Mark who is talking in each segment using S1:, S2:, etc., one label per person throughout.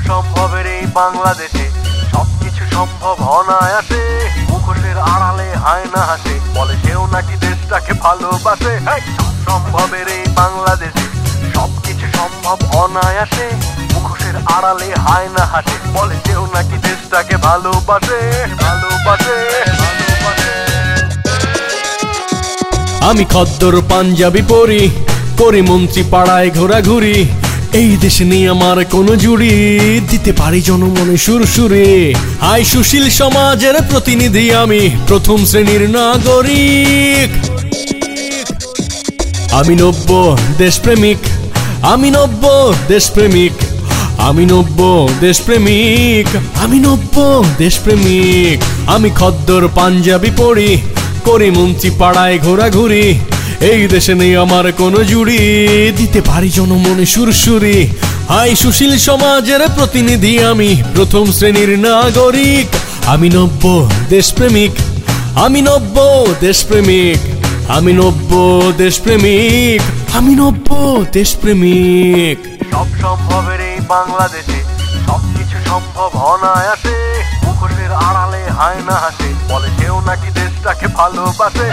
S1: সম্ভবের এই বাংলাদেশে সবকিছু সম্ভব অনায়াসে। মুখোশের আড়ালে হায়না হাসে, বলে সেও নাকি দেশটাকে ভালোবাসে। সব সম্ভবের এই বাংলাদেশে সবকিছু সম্ভব অনায়াসে। মুখোশের আড়ালে হায়না হাসে, বলে সেও নাকি দেশটাকে ভালোবাসে ভালোবাসে ভালোবাসে।
S2: আমি খদ্দর পাঞ্জাবি পরি, করি মন্ত্রী পাড়ায় ঘোরাঘুরি। এই দেশে নেই আমার কোনো জুড়ি, দিতে পারি জনমনে সুরসুরে। আয় সুশীল সমাজের প্রতিনিধি আমি, প্রথম শ্রেণীর নাগরিক। আমি নব্য দেশপ্রেমিক, আমি নব্য দেশপ্রেমিক, আমি নব্য দেশপ্রেমিক, আমি নব্য দেশপ্রেমিক। আমি খদ্দর পাঞ্জাবি পরি, করি মন্ত্রী পাড়ায় ঘোরাঘুরি। এই দেশে নেই আমার কোনো জুড়ি, দিতে পারি জনমনে সুরসুরি। আয় সুশীল সমাজের প্রতিনিধি আমি, প্রথম শ্রেণীর নাগরিক। আমি নব্য দেশপ্রেমিক, আমি নব্য দেশপ্রেমিক, আমি নব্য দেশপ্রেমিক, আমি নব্য দেশপ্রেমিক।
S1: সব সম্ভবের এই বাংলাদেশে সবকিছু সম্ভব অনায়াসে। মুখোশের আড়ালে হায়না হাসে, বলে সেও নাকি দেশটাকে ভালোবাসে।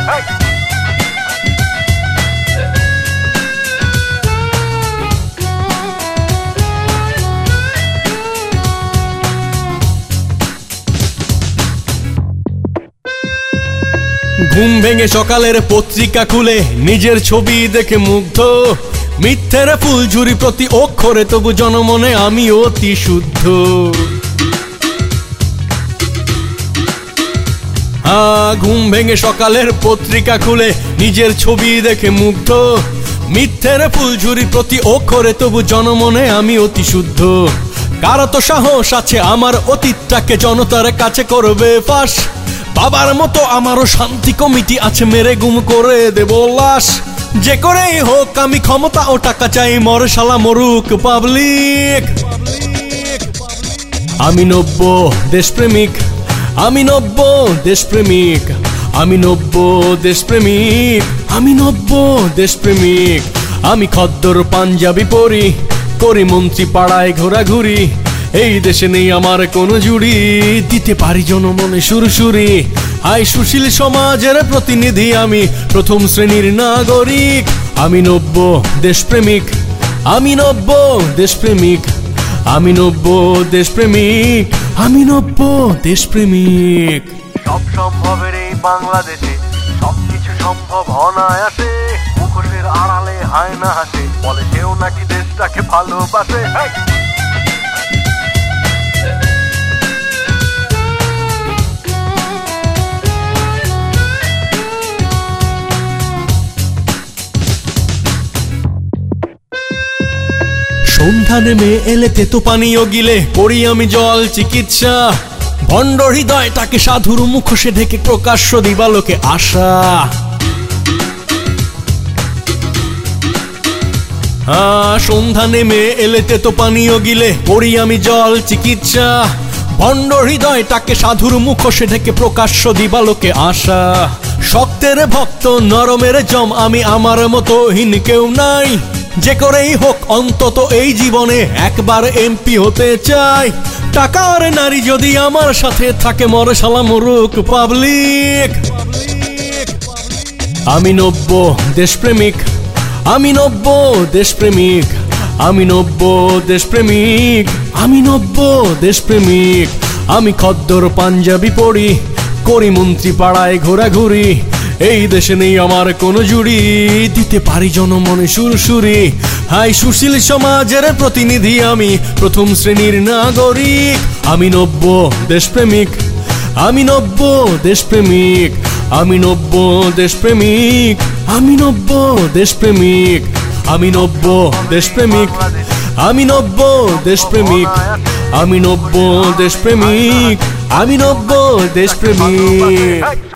S2: ঘুম ভেঙে সকালের পত্রিকা খুলে নিজের ছবি দেখে মুগ্ধ। মিথ্যের ফুলঝুরি প্রতি অক্ষরে, তবু জনমনে আমি অতি শুদ্ধ। ঘুম ভেঙে সকালের পত্রিকা খুলে নিজের ছবি দেখে মুগ্ধ। মিথ্যের ফুলঝুরি প্রতি অক্ষরে, তবু জনমনে আমি অতি শুদ্ধ। কারো তো সাহস আছে আমার অতীতটাকে জনতার কাছে করবে ফাঁস। বাবার মতো আমারও শান্তি কমিটি আছে, মেরে গুম করে দেব লাশ। যে করেই হোক আমি ক্ষমতা ও টাকা চাই, মর শালা মরুক পাবলিক। আমি নব্য দেশপ্রেমিক, আমি নব্য দেশপ্রেমিক, আমি নব্য দেশপ্রেমিক, আমি নব্য দেশপ্রেমিক। আমি খদ্দর পাঞ্জাবি পরি, করি মন্ত্রী পাড়ায় ঘোরাঘুরি। এই দেশে নেই আমার কোনো জুড়ি, দিতে পারি জনমনে সুরসুরি। আয় সুশীল সমাজের প্রতিনিধি আমি, প্রথম শ্রেণীর নাগরিক। আমি নব্য দেশপ্রেমিক, আমি নব্য দেশপ্রেমিক, আমি নব্য দেশপ্রেমিক, আমি নব্য দেশপ্রেমিক।
S1: সব সম্ভবের এই বাংলাদেশে সবকিছু সম্ভব অনায়াসে। মুখোশের আড়ালে হায়না হাসে, বলে সেও নাকি দেশটাকে ভালোবাসে।
S2: সন্ধ্যা নেমে এলে তেতো পানীয় গিলে করি আমি জল চিকিৎসা। ভণ্ড হৃদয়টাকে সাধুর মুখোশে ঢেকে প্রকাশ্য দিবালোকে আশা। সন্ধ্যা নেমে এলে তেতো পানীয় গিলে করি আমি জল চিকিৎসা। ভণ্ড হৃদয়টাকে সাধুর মুখোশে ঢেকে প্রকাশ্য দিবালোকে আশা। শক্তের ভক্ত নরমের জম আমি, আমার মতো হীন কেউ নাই। যে করেই হোক অন্তত এই জীবনে একবার এমপি হতে চাই। টাকার নারী যদি আমার সাথে থাকে, মরে শালা মরুক পাবলিক। আমি নব্য দেশপ্রেমিক, আমি নব্য দেশপ্রেমিক, আমি নব্য দেশপ্রেমিক, আমি নব্য দেশপ্রেমিক। আমি খদ্দর পাঞ্জাবি পরি, করি মন্ত্রী পাড়ায় ঘোরাঘুরি। এই দেশে নেই আমার কোনো জুড়ি, দিতে পারি জনমনে সুরসুরি। হাই সুশীল সমাজের প্রতিনিধি আমি, প্রথম শ্রেণীর নাগরিক। আমি নব্য দেশপ্রেমিক, আমি নব্য দেশপ্রেমিক, আমি নব্য দেশপ্রেমিক, আমি নব্য দেশপ্রেমিক, আমি নব্য দেশপ্রেমিক, আমি নব্য দেশপ্রেমিক, আমি নব্য দেশপ্রেমিক, আমি নব্য দেশপ্রেমিক।